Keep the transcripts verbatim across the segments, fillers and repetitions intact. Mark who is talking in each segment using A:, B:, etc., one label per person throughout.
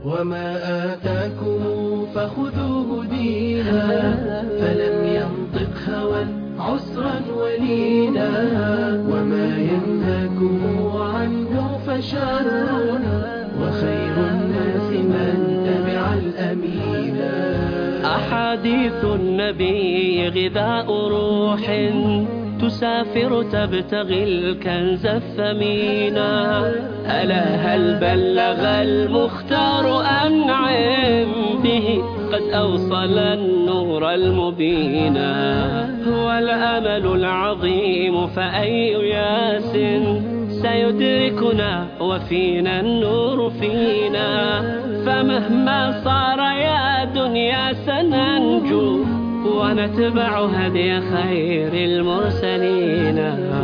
A: وما آتاكم فخذوه دينا، فلم ينطق هوى عسرا ولينا، وما ينهاكم عنه فشر، وخير الناس من تبع الأمينا.
B: أحاديث النبي غذاء روح، تسافر تبتغي الكنز الثمينا. ألا هل بلغ المختار أنعم به، قد أوصل النور المبينا. هو الأمل العظيم فأي ياس سيدركنا وفينا النور فينا. فمهما صار يا دنيا سننجو، ونتبع هدي خير المرسلين.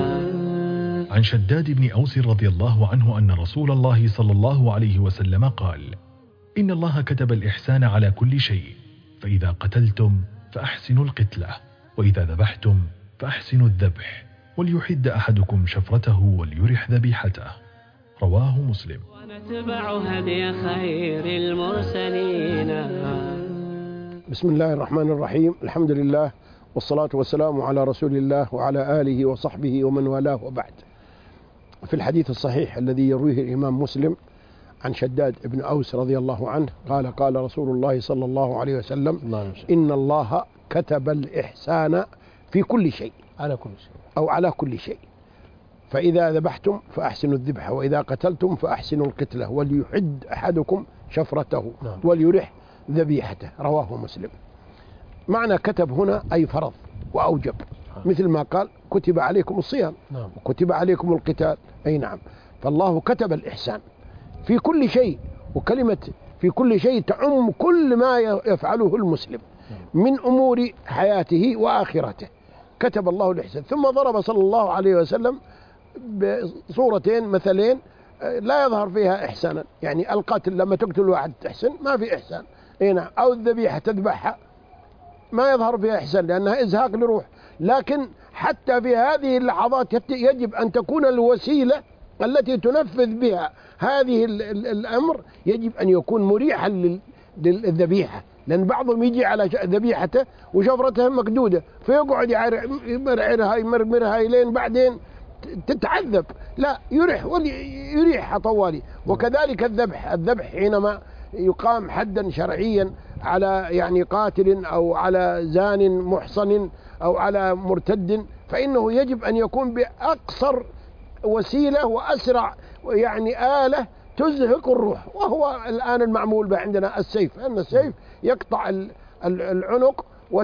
C: عن شداد بن أوس رضي الله عنه أن رسول الله صلى الله عليه وسلم قال: إن الله كتب الإحسان على كل شيء، فإذا قتلتم فأحسنوا القتلة، وإذا ذبحتم فأحسنوا الذبح، وليحد أحدكم شفرته وليرح ذبيحته. رواه مسلم.
B: ونتبع هدي خير المرسلين.
D: بسم الله الرحمن الرحيم. الحمد لله والصلاة والسلام على رسول الله وعلى آله وصحبه ومن والاه، وبعد. في الحديث الصحيح الذي يرويه الإمام مسلم عن شداد بن أوس رضي الله عنه قال: قال رسول الله صلى الله عليه وسلم: إن الله كتب الإحسان في كل شيء،
E: على كل شيء
D: أو على كل شيء، فإذا ذبحتم فأحسنوا الذبح، وإذا قتلتم فأحسنوا القتلة، وليحد أحدكم شفرته وليرح ذبيحته. رواه مسلم. معنى كتب هنا أي فرض وأوجب، مثل ما قال: كتب عليكم الصيام، وكتب عليكم القتال. أي نعم. فالله كتب الإحسان في كل شيء، وكلمة في كل شيء تعم كل ما يفعله المسلم من أمور حياته وآخرته. كتب الله الإحسان. ثم ضرب صلى الله عليه وسلم بصورتين مثلين لا يظهر فيها إحسانا، يعني القاتل لما تقتل واحد تحسن ما في إحسان، اي نعم، أو الذبيحة تذبحها ما يظهر فيها إحسان لأنها إزهاق لروح. لكن حتى في هذه اللحظات يجب أن تكون الوسيلة التي تنفذ بها هذه الأمر يجب أن يكون مريحا للذبيحة، لأن بعضهم يجي على ذبيحته وشفرتها مقدودة فيقعد يمرعرها يمرمرها إلين بعدين تتعذب. لا، يريح يريح طوالي. وكذلك الذبح الذبح حينما يقام حدا شرعيا على يعني قاتل أو على زان محصن أو على مرتد، فإنه يجب أن يكون بأقصر وسيلة وأسرع يعني آلة تزهق الروح، وهو الآن المعمول به عندنا السيف، أن السيف يقطع العنق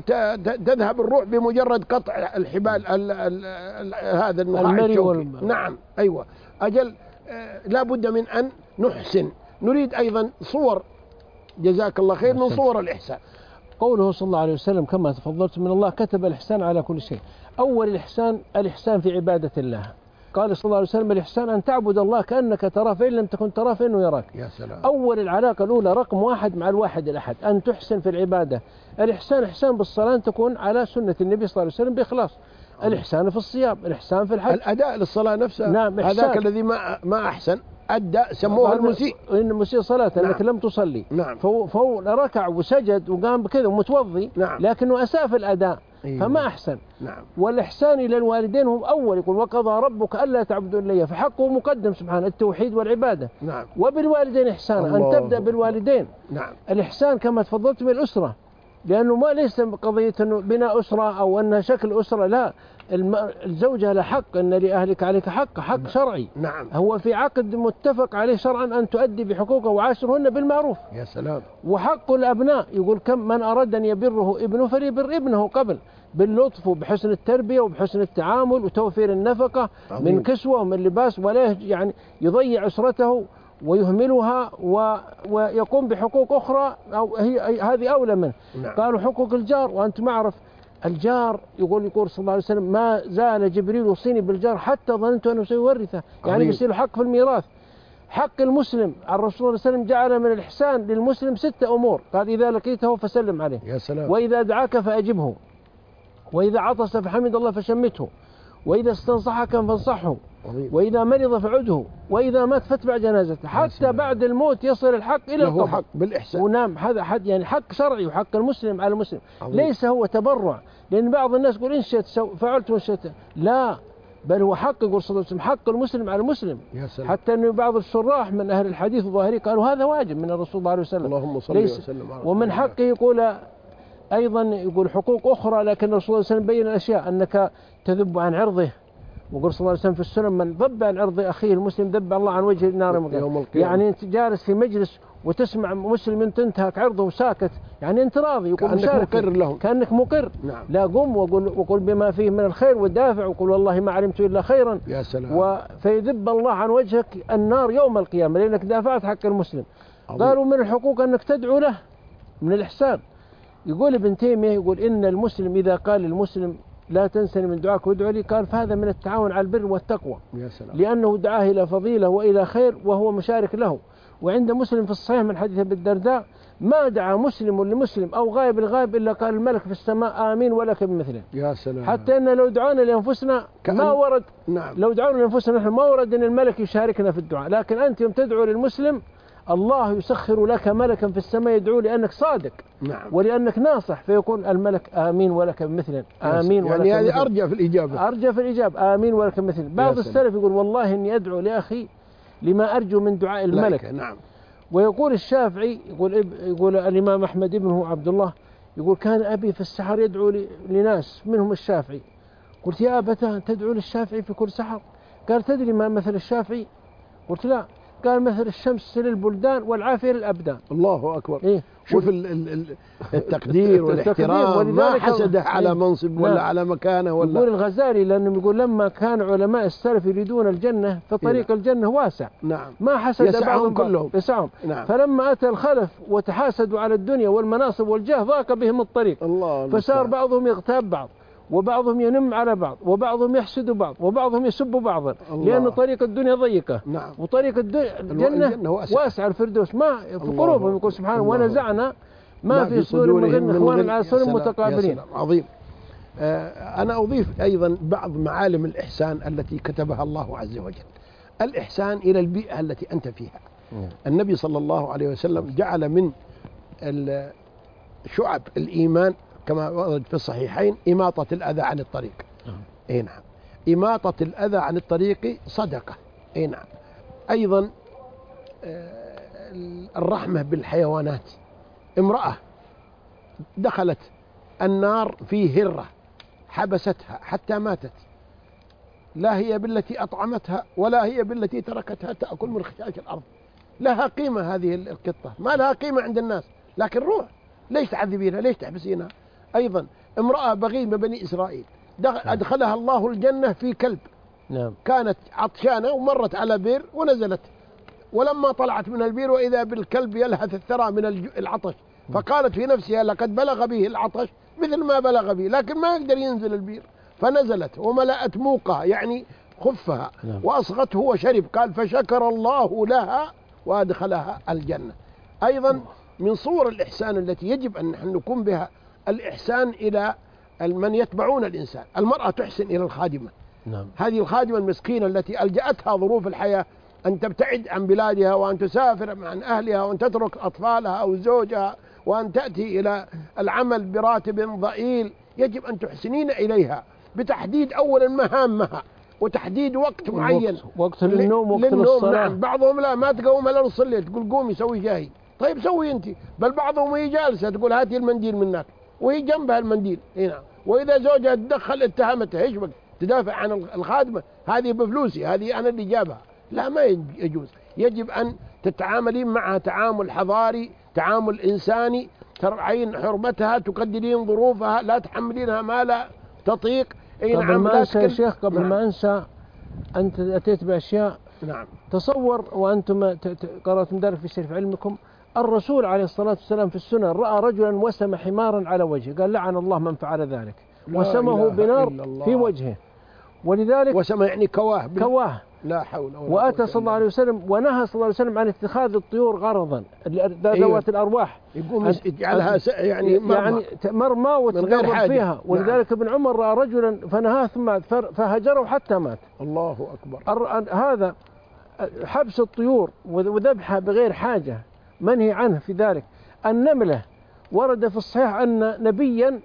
D: وتذهب الروح بمجرد قطع الحبال ال ال ال هذا النخاع الشوكي. نعم، أيوة، أجل. آه لا بد من أن نحسن. نريد أيضا صور، جزاك الله خير، من صور الإحسان.
E: قوله صلى الله عليه وسلم كما تفضلت من الله كتب الإحسان على كل شيء. أول الإحسان الإحسان في عبادة الله. قال صلى الله عليه وسلم: الإحسان أن تعبد الله كأنك تراه، فإن لم تكن تراه فإنه يراك.
D: يا سلام.
E: أول العلاقة الأولى رقم واحد مع الواحد الأحد، أن تحسن في العبادة. الإحسان إحسان بالصلاة أن تكون على سنة النبي صلى الله عليه وسلم بإخلاص. الإحسان في الصيام، الإحسان في الحج،
D: الأداء للصلاة نفسها.
E: نعم،
D: هذاك الذي ما ما أحسن أدى سموه المسيء.
E: إن المسيء صلاة نعم. أنك لم تصلي.
D: نعم.
E: فهو, فهو ركع وسجد وقام بكذا ومتوضي.
D: نعم.
E: لكنه أساء في الأداء. أيوة. فما أحسن.
D: نعم.
E: والإحسان إلى الوالدين هم أول، يقول: وقضى ربك ألا تعبدوا إلا إياه، فحقه مقدم سبحانه التوحيد والعبادة.
D: نعم.
E: وبالوالدين إحسانا، أن تبدأ بالوالدين.
D: نعم.
E: الإحسان كما تفضلت بالأسرة، لأنه ما ليس قضية أنه بناء أسرة أو أنها شكل أسرة، لا، الزوجة لها حق، أن لأهلك عليك حق، حق شرعي.
D: نعم.
E: هو في عقد متفق عليه شرعا أن تؤدي بحقوقه وعاشرهن بالمعروف.
D: يا سلام.
E: وحق الأبناء، يقول: كم من أراد أن يبره ابنه فليبر ابنه قبل، باللطف وبحسن التربية وبحسن التعامل وتوفير النفقة. عظيم. من كسوة ومن لباس، ولا يعني يضيع أسرته ويهملها و... ويقوم بحقوق أخرى أو هي هذه أولى منه.
D: نعم.
E: قالوا: حقوق الجار، وأنتم أعرف الجار، يقول يقول صلى الله عليه وسلم: ما زال جبريل يوصيني بالجار حتى ظننت أنه سيورثه، يعني يصير حق في الميراث. حق المسلم، الرسول صلى الله عليه وسلم جعل من الإحسان للمسلم ستة أمور، قال: إذا لقيته فسلم عليه.
D: يا سلام.
E: وإذا دعاك فأجبه، وإذا عطس فحمد الله فشمته، وإذا استنصحك فانصحه،
D: عظيم.
E: وإذا مرض فعده، وإذا مات فاتبع جنازته، حتى بعد الموت يصل الحق إلى القبر.
D: حق بالإحسان.
E: ونعم، هذا حد يعني حق شرعي وحق المسلم على المسلم.
D: عظيم.
E: ليس هو تبرع، لأن بعض الناس يقول إن شئت فعلت وإن شئت لا، بل هو حق، يقول صلى الله عليه وسلم حق المسلم على المسلم.
D: يا سلام.
E: حتى أن بعض الشراح من أهل الحديث الظاهري قالوا هذا واجب من الرسول صلى الله عليه وسلم.
D: اللهم صل وسلم على
E: ومن حقه يقول أيضا يقول حقوق أخرى، لكن الرسول صلى الله عليه وسلم بين الأشياء أنك تذب عن عرضه، وقال صلى الله عليه وسلم في السنن من ذب عن عرض أخيه المسلم ذب الله عن وجه النار يوم القيامة. يعني أنت جالس في مجلس وتسمع مسلم تنتهك عرضه وساكت، يعني أنت راضي، يقول
D: كأنك
E: مشارك
D: مقر لهم،
E: كأنك مقر.
D: نعم.
E: لا قم وقل, وقل بما فيه من الخير ودافع، وقل والله ما علمت إلا خيرا.
D: يا سلام.
E: و... فيذب الله عن وجهك النار يوم القيامة لأنك دافعت حق المسلم. عظيم. قالوا من الحقوق أنك تدعو له من الإحسان. يقول ابن تيمية يقول إن المسلم إذا قال للمسلم لا تنسني من دعاك وادعو لي، قال فهذا من التعاون على البر والتقوى.
D: يا سلام.
E: لأنه دعاه إلى فضيلة وإلى خير وهو مشارك له. وعند مسلم في الصحيح من حديث ابي الدرداء ما دعا مسلم لمسلم أو غائب الغائب إلا قال الملك في السماء آمين ولك بمثله.
D: يا سلام.
E: حتى أن لو دعونا لأنفسنا
D: كأن...
E: ما ورد.
D: نعم.
E: لو دعونا لأنفسنا نحن ما ورد أن الملك يشاركنا في الدعاء، لكن أنت يوم تدعو للمسلم الله يسخر لك ملكا في السماء يدعو لأنك صادق.
D: نعم.
E: ولأنك ناصح، فيقول الملك آمين ولك بمثله. آمين ولك
D: يعني
E: بمثله.
D: هذه أرجى في الإجابة.
E: أرجى في الإجابة آمين ولك بمثله. بعض السلف يقول والله إني أدعو لأخي لما أرجو من دعاء الملك.
D: نعم.
E: ويقول الشافعي يقول يقول الإمام أحمد ابنه عبد الله يقول كان أبي في السحر يدعو لناس منهم الشافعي. قلت يا أبتاه تدعو للشافعي في كل سحر؟ قال تدري ما مثل الشافعي؟ قلت لا. قال مثل الشمس للبلدان والعافية للأبدان.
D: الله أكبر.
E: إيه؟
D: شوف التقدير والاحترام، ما حسده على منصب ولا
E: نعم.
D: على مكانه ولا.
E: يقول الغزالي لأنه يقول لما كان علماء السلف يريدون الجنة فطريق
D: إيه؟
E: الجنة واسع.
D: نعم.
E: ما حسد بعضهم
D: كلهم
E: يسعهم.
D: نعم.
E: فلما أتى الخلف وتحاسدوا على الدنيا والمناصب والجاه ضاق بهم الطريق.
D: الله.
E: فصار بعضهم يغتاب بعض، وبعضهم ينم على بعض، وبعضهم يحسد بعض، وبعضهم يسب بعضا، لأن طريق الدنيا ضيقة.
D: نعم.
E: وطريق الجنة واسع الفردوس ما في قلوبهم. يقول سبحانه ونزعنا ما في صدورهم من إخوان على سر متقابلين.
D: عظيم. آه أنا أضيف أيضا بعض معالم الإحسان التي كتبها الله عز وجل. الإحسان إلى البيئة التي أنت فيها. م. النبي صلى الله عليه وسلم جعل من شعب الإيمان كما ورد في الصحيحين إماطة الأذى عن الطريق. أي نعم. إماطة الأذى عن الطريق صدقة. أي نعم. أيضا الرحمة بالحيوانات. امرأة دخلت النار في هرة حبستها حتى ماتت، لا هي بالتي أطعمتها ولا هي بالتي تركتها تأكل من خشاش الأرض. لها قيمة هذه القطة، ما لها قيمة عند الناس، لكن روح ليش تعذبينها؟ ليش تحبسينها؟ أيضا امرأة بغي من بني إسرائيل أدخلها الله الجنة في كلب.
E: نعم.
D: كانت عطشانة ومرت على بير ونزلت، ولما طلعت من البير وإذا بالكلب يلهث الثرى من العطش، فقالت في نفسها لقد بلغ به العطش مثل ما بلغ به، لكن ما يقدر ينزل البير، فنزلت وملأت موقها يعني خفها. نعم. وأصغته وشرب. قال فشكر الله لها وأدخلها الجنة. أيضا من صور الإحسان التي يجب أن نحن نقوم بها الإحسان إلى من يتبعون الإنسان. المرأة تحسن إلى الخادمة.
E: نعم.
D: هذه الخادمة المسكينة التي ألجأتها ظروف الحياة أن تبتعد عن بلادها وأن تسافر عن أهلها وأن تترك أطفالها أو زوجها وأن تأتي إلى العمل براتب ضئيل، يجب أن تحسنين إليها بتحديد أولا مهامها وتحديد وقت معين.
E: وقت للنوم وقت للصلاة.
D: نعم. بعضهم لا ما تقوم إلا نص الليل، تقول قومي سوي شاي. طيب سوي أنت. بل بعضهم وهي جالسة تقول هاتي المنديل منك وهي جنبها المنديل هنا، وإذا زوجها تدخل اتهمتها ايش بك تدافع عن الخادمة، هذه بفلوسي، هذه أنا اللي جابها. لا، ما يجوز. يجب أن تتعاملين معها تعامل حضاري، تعامل إنساني، ترعين حرمتها، تقدرين ظروفها، لا تحملينها ما لا تطيق.
E: أي قبل نعم. ما أنسى يا شيخ قبل نعم. ما أنسى، أنت أتيت بأشياء.
D: نعم.
E: تصور وأنتم قرأتم ذلك في شرف علمكم، الرسول عليه الصلاة والسلام في السنن رأى رجلا وسم حمارا على وجهه، قال لعن الله من فعل ذلك، وسمه بنار في وجهه. ولذلك
D: وسم يعني كواه
E: كواه
D: لا حول ولا قوة
E: وأتى صلى الله عليه وسلم ونهى صلى الله عليه وسلم عن اتخاذ الطيور غرضا ذوات الأرواح،
D: يقوم يجعلها يعني مرمى
E: يعني مرمى وتقرب فيها. ولذلك ابن عمر رأى رجلا فنهاه ثم فهجره حتى مات.
D: الله أكبر.
E: هذا حبس الطيور وذبحها بغير حاجة منهي عنه في ذلك. النملة ورد في الصحيح أن نبيا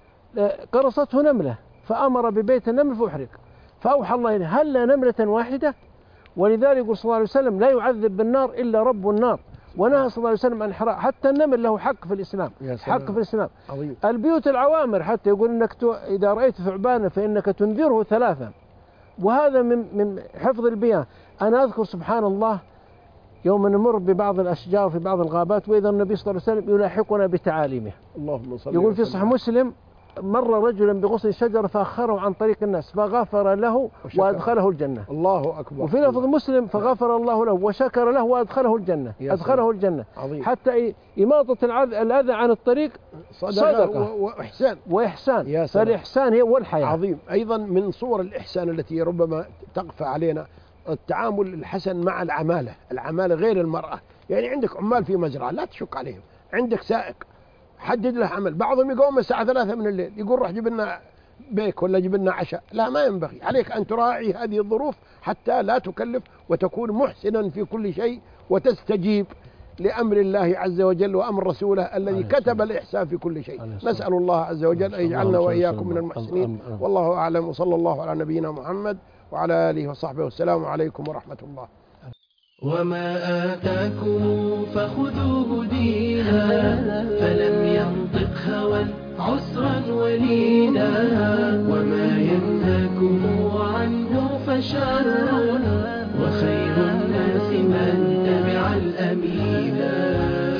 E: قرصته نملة فأمر ببيت النمل فأحرق، فأوحى الله إليه هل نملة واحدة؟ ولذلك يقول صلى الله عليه وسلم لا يعذب بالنار إلا رب النار، ونهى صلى الله عليه وسلم عن الحراق. حتى النمل له حق في الإسلام، حق في الإسلام.
D: عظيم.
E: البيوت العوامر حتى يقول إنك إذا رأيت ثعبانا فإنك تنذره ثلاثا، وهذا من من حفظ البيئة. أنا أذكر سبحان الله يوم نمر ببعض الأشجار في بعض الغابات وإذا النبي صلى الله عليه وسلم يلاحقنا بتعاليمه.
D: اللهم صل.
E: يقول في صحيح مسلم مر رجلا بغصن شجرة فأخره عن طريق الناس فغفر له وأدخله الجنة.
D: الله أكبر.
E: وفي لفظ مسلم فغفر الله له وشكر له وأدخله الجنة، أدخله الجنة.
D: عظيم.
E: حتى إماطة الأذى عن الطريق صدقة
D: وإحسان
E: وإحسان. فالإحسان هو الحياة.
D: عظيم. أيضا من صور الإحسان التي ربما تغفى علينا التعامل الحسن مع العمالة، العمالة غير المرأة. يعني عندك عمال في مزرعة لا تشك عليهم، عندك سائق حدد له عمل، بعضهم يقوم الساعة ثلاثة من الليل يقول روح جيب لنا بيك ولا جيب لنا عشاء، لا ما ينبغي. عليك أن تراعي هذه الظروف حتى لا تكلف وتكون محسنا في كل شيء وتستجيب لأمر الله عز وجل وأمر رسوله الذي كتب الإحسان في كل شيء. نسأل الله عز وجل أن يجعلنا وإياكم من المحسنين، والله أعلم. وصلى الله على نبينا محمد وعلى آله وصحبه والسلام عليكم ورحمة الله.
A: وما آتاكم فخذوه دينا، فلم ينطق هوى عسرا ولينا، وما ينهاكم عنه فشر، وخير الناس من تبع الأمينا.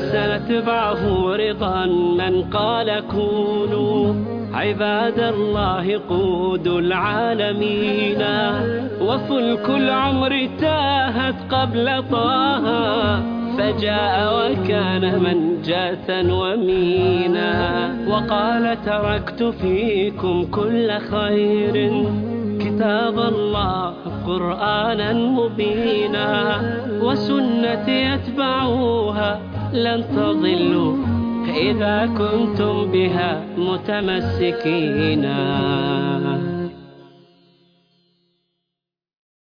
B: سنتبعه رضا من قال كونوا عباد الله قود العالمين، وفلك العمر تاهت قبل طه، فجاء وكان منجاة ومينا، وقال تركت فيكم كل خير كتاب الله قرآنا مبينا، وسنتي يتبعوها لن تضلوا إذا كنتم بها متمسكين.